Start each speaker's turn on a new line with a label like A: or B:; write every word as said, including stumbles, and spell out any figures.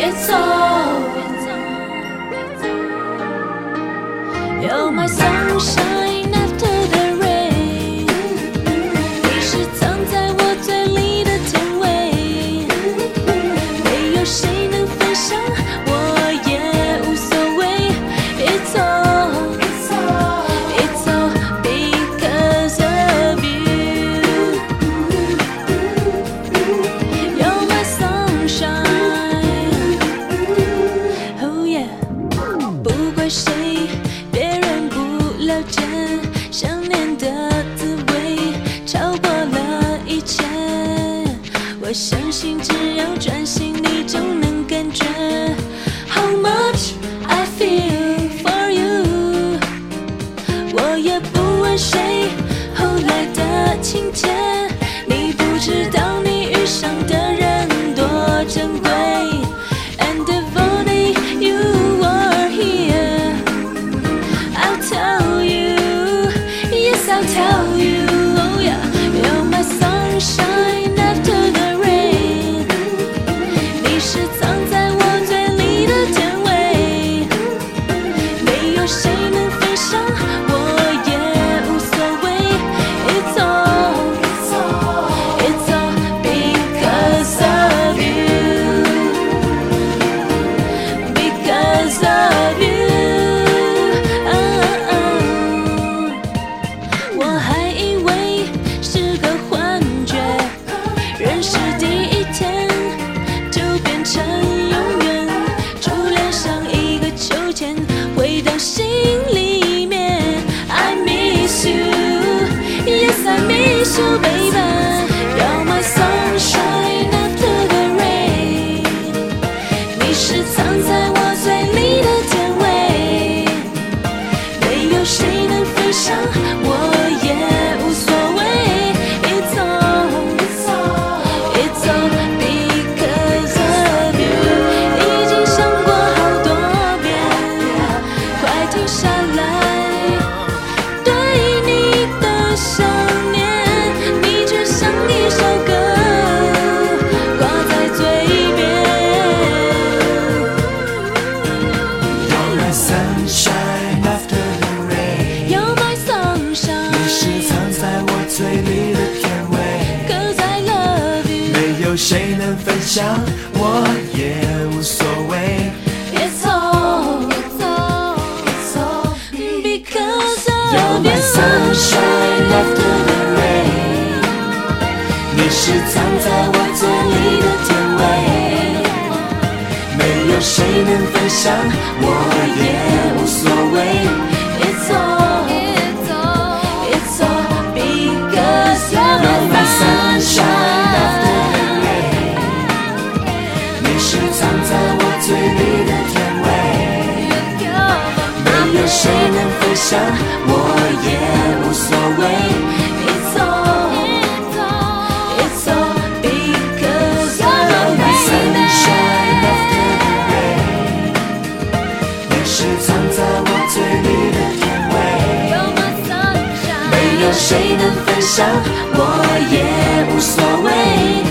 A: It's all You're my sunshine after the rain 你是藏在我嘴里的甜味没有谁能分享我也无所谓 It's all It's all because of you You're my sunshine Oh yeah 不怪谁了解想念的滋味超过了一切我相信只要专心你就能感觉 How much I feel for you 我也不问谁后来的情节你不知道你遇上的人多珍贵 And if only you were here I'll tell you I'll tell you, oh yeah, you're my sunshine after the rain 你是藏在我嘴里的甜味没有谁能分享我也无所谓 It's all, it's all because of you Because of you我还以为是个幻觉认识第一天就变成永远初恋像一个秋千回到心里面 I miss you Yes I miss you baby You're my sunshine after the rain 你是藏在我嘴里的甜味没有谁能分享我
B: 谁能分享我也无所谓
A: It's all, it's all, it's all because of
B: You're my sunshine after the rain 你是藏在我嘴里的甜味没有谁能分享我也无所谓
A: It's all, it's all, it's all because you're my sunshine after
B: 是藏在我嘴里的甜味没有谁能分享我也无所谓
A: It's all, it's all because you're my sunshine
B: after the rain 你是藏在我嘴里的甜味没有谁能分享我也无所谓